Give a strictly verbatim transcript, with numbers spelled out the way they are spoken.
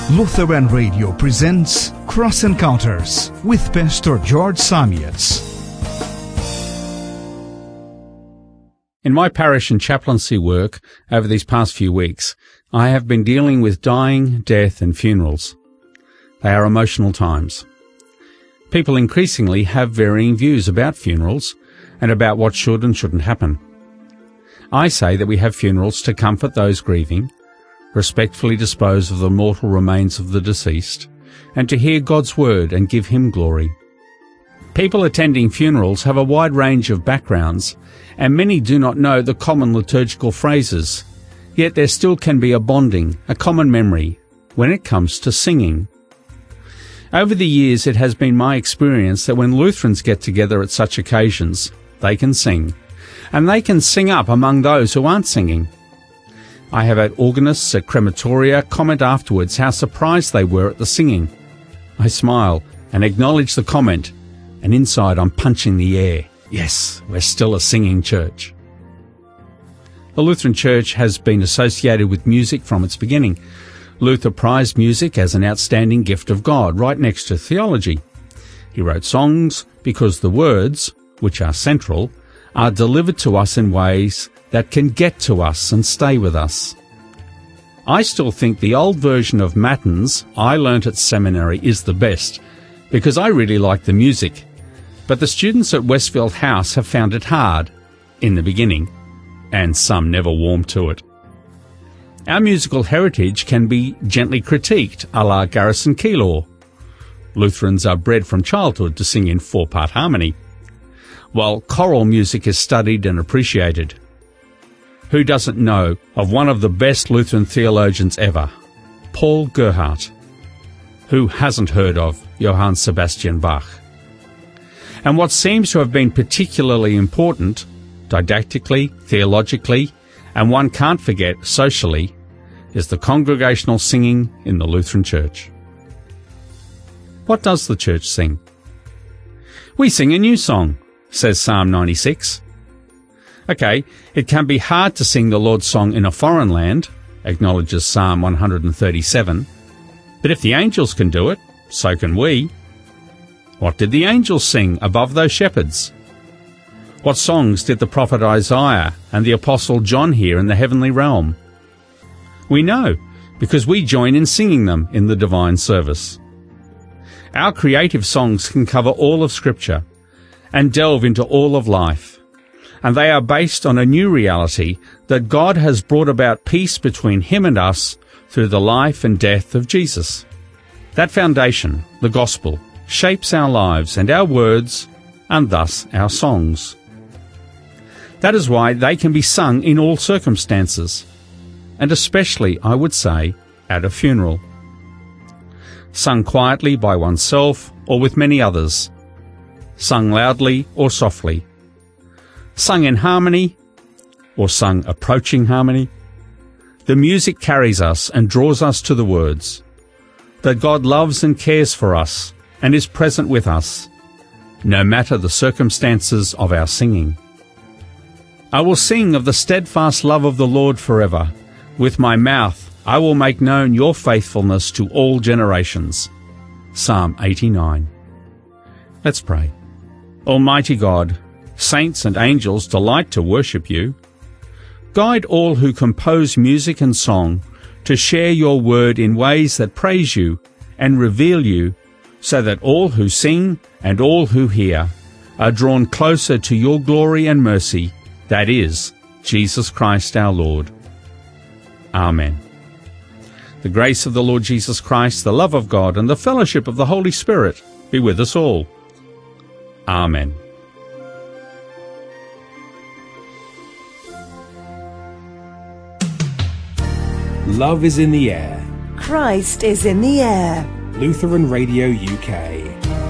Lutheran Radio presents Cross Encounters with Pastor George Samietz. In my parish and chaplaincy work over these past few weeks, I have been dealing with dying, death and funerals. They are emotional times. People increasingly have varying views about funerals and about what should and shouldn't happen. I say that we have funerals to comfort those grieving, respectfully dispose of the mortal remains of the deceased, and to hear God's word and give him glory. People attending funerals have a wide range of backgrounds, and many do not know the common liturgical phrases, yet there still can be a bonding, a common memory, when it comes to singing. Over the years it has been my experience that when Lutherans get together at such occasions, they can sing, and they can sing up among those who aren't singing. I have had organists at crematoria comment afterwards how surprised they were at the singing. I smile and acknowledge the comment, and inside I'm punching the air. Yes, we're still a singing church. The Lutheran Church has been associated with music from its beginning. Luther prized music as an outstanding gift of God, right next to theology. He wrote songs because the words, which are central, are delivered to us in ways that can get to us and stay with us. I still think the old version of matins I learnt at seminary is the best, because I really like the music, but the students at Westfield House have found it hard, in the beginning, and some never warmed to it. Our musical heritage can be gently critiqued a la Garrison Keillor. Lutherans are bred from childhood to sing in four-part harmony, while choral music is studied and appreciated. Who doesn't know of one of the best Lutheran theologians ever, Paul Gerhardt? Who hasn't heard of Johann Sebastian Bach? And what seems to have been particularly important, didactically, theologically, and one can't forget socially, is the congregational singing in the Lutheran Church. What does the church sing? We sing a new song, says Psalm ninety-six. Okay, it can be hard to sing the Lord's song in a foreign land, acknowledges Psalm one hundred thirty-seven, but if the angels can do it, so can we. What did the angels sing above those shepherds? What songs did the prophet Isaiah and the apostle John hear in the heavenly realm? We know, because we join in singing them in the divine service. Our creative songs can cover all of Scripture and delve into all of life, and they are based on a new reality that God has brought about peace between him and us through the life and death of Jesus. That foundation, the gospel, shapes our lives and our words, and thus our songs. That is why they can be sung in all circumstances, and especially, I would say, at a funeral. Sung quietly by oneself or with many others. Sung loudly or softly. Sung in harmony or sung approaching harmony. The music carries us and draws us to the words that God loves and cares for us and is present with us, no matter the circumstances of our singing. I will sing of the steadfast love of the Lord forever. With my mouth I will make known your faithfulness to all generations. Psalm eighty-nine. Let's pray. Almighty God, saints and angels delight to worship you. Guide all who compose music and song to share your word in ways that praise you and reveal you, so that all who sing and all who hear are drawn closer to your glory and mercy, that is, Jesus Christ our Lord. Amen. The grace of the Lord Jesus Christ, the love of God, and the fellowship of the Holy Spirit be with us all. Amen. Love is in the air. Christ is in the air. Lutheran Radio U K.